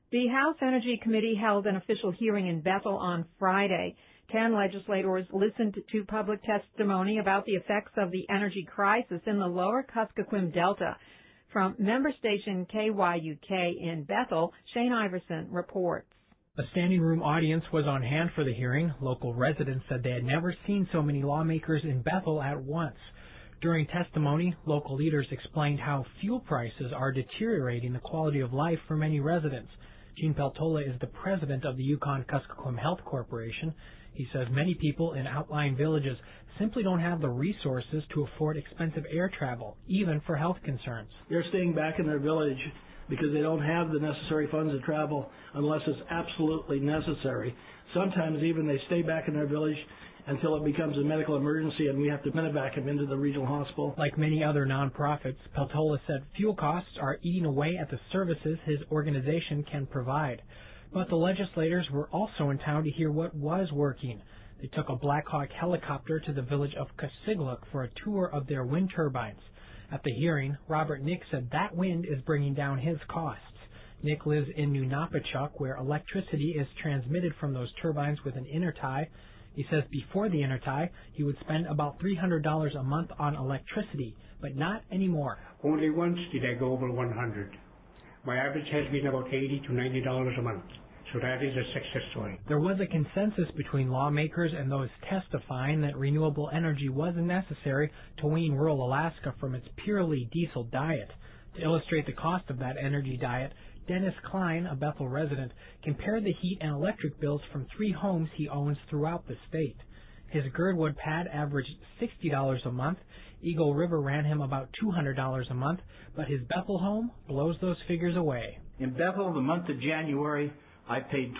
The House Energy Committee held an official hearing in Bethel on Friday. 10 legislators listened to public testimony about the effects of the energy crisis in the lower Kuskokwim Delta. From member station KYUK in Bethel, Shane Iverson reports. A standing room audience was on hand for the hearing. Local residents said they had never seen so many lawmakers in Bethel at once. During testimony, local leaders explained how fuel prices are deteriorating the quality of life for many residents. Gene Peltola is the president of the Yukon-Kuskokwim Health Corporation. He says many people in outlying villages simply don't have the resources to afford expensive air travel, even for health concerns. They're staying back in their village because they don't have the necessary funds to travel unless it's absolutely necessary. Sometimes even they stay back in their village until it becomes a medical emergency and we have to medevac them into the regional hospital. Like many other nonprofits, Peltola said fuel costs are eating away at the services his organization can provide. But the legislators were also in town to hear what was working. They took a Black Hawk helicopter to the village of Kasigluk for a tour of their wind turbines. At the hearing, Robert Nick said that wind is bringing down his costs. Nick lives in New Napachuk, where electricity is transmitted from those turbines with an intertie. He says before the intertie, he would spend about $300 a month on electricity, but not anymore. Only once did I go over 100. My average has been about $80 to $90 a month. So that is a success story. There was a consensus between lawmakers and those testifying that renewable energy wasn't necessary to wean rural Alaska from its purely diesel diet. To illustrate the cost of that energy diet, Dennis Klein, a Bethel resident, compared the heat and electric bills from 3 homes he owns throughout the state. His Girdwood pad averaged $60 a month. Eagle River ran him about $200 a month, but his Bethel home blows those figures away. In Bethel, the month of January, I paid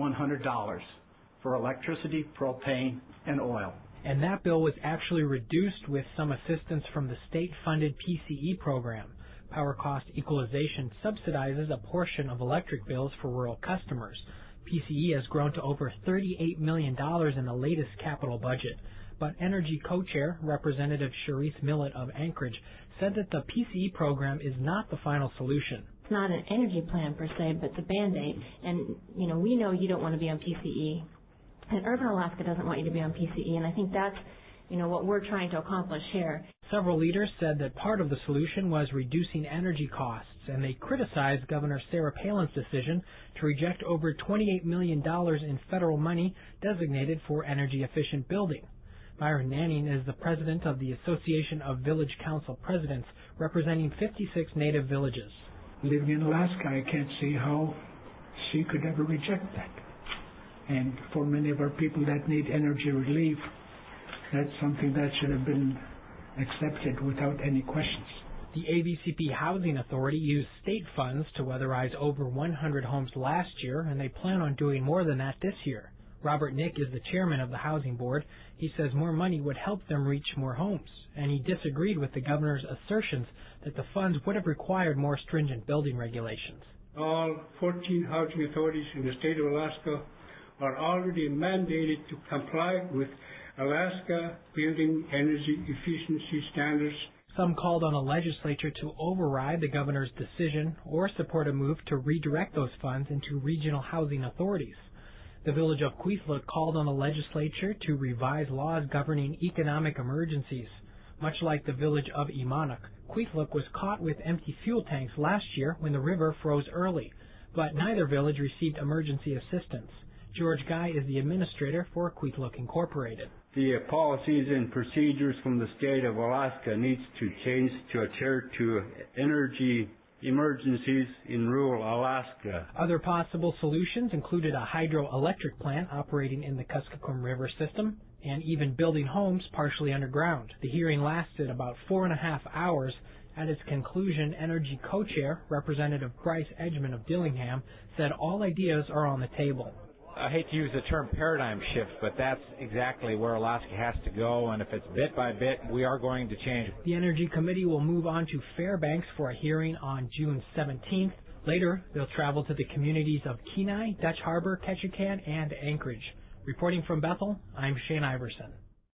$2,100 for electricity, propane, and oil. And that bill was actually reduced with some assistance from the state-funded PCE program. Power Cost Equalization subsidizes a portion of electric bills for rural customers. PCE has grown to over $38 million in the latest capital budget. But Energy Co-Chair, Representative Charisse Millett of Anchorage, said that the PCE program is not the final solution. It's not an energy plan per se, but it's a Band-Aid. And, we know you don't want to be on PCE. And Urban Alaska doesn't want you to be on PCE. And I think that's, what we're trying to accomplish here. Several leaders said that part of the solution was reducing energy costs, and they criticized Governor Sarah Palin's decision to reject over $28 million in federal money designated for energy-efficient building. Myron Nanning is the president of the Association of Village Council Presidents, representing 56 native villages. Living in Alaska, I can't see how she could ever reject that. And for many of our people that need energy relief, that's something that should have been accepted without any questions. The AVCP Housing Authority used state funds to weatherize over 100 homes last year, and they plan on doing more than that this year. Robert Nick is the chairman of the Housing Board. He says more money would help them reach more homes, and he disagreed with the governor's assertions that the funds would have required more stringent building regulations. All 14 housing authorities in the state of Alaska are already mandated to comply with Alaska Building Energy Efficiency Standards. Some called on the legislature to override the governor's decision or support a move to redirect those funds into regional housing authorities. The village of Queethlook called on the legislature to revise laws governing economic emergencies. Much like the village of Imanuk, Queethlook was caught with empty fuel tanks last year when the river froze early, but neither village received emergency assistance. George Guy is the administrator for Queethlook Incorporated. The policies and procedures from the state of Alaska needs to change to adhere to energy emergencies in rural Alaska. Other possible solutions included a hydroelectric plant operating in the Kuskokwim River system and even building homes partially underground. The hearing lasted about 4.5 hours. At its conclusion, Energy Co-Chair, Representative Bryce Edgman of Dillingham, said all ideas are on the table. I hate to use the term paradigm shift, but that's exactly where Alaska has to go, and if it's bit by bit, we are going to change. The Energy Committee will move on to Fairbanks for a hearing on June 17th. Later, they'll travel to the communities of Kenai, Dutch Harbor, Ketchikan, and Anchorage. Reporting from Bethel, I'm Shane Iverson.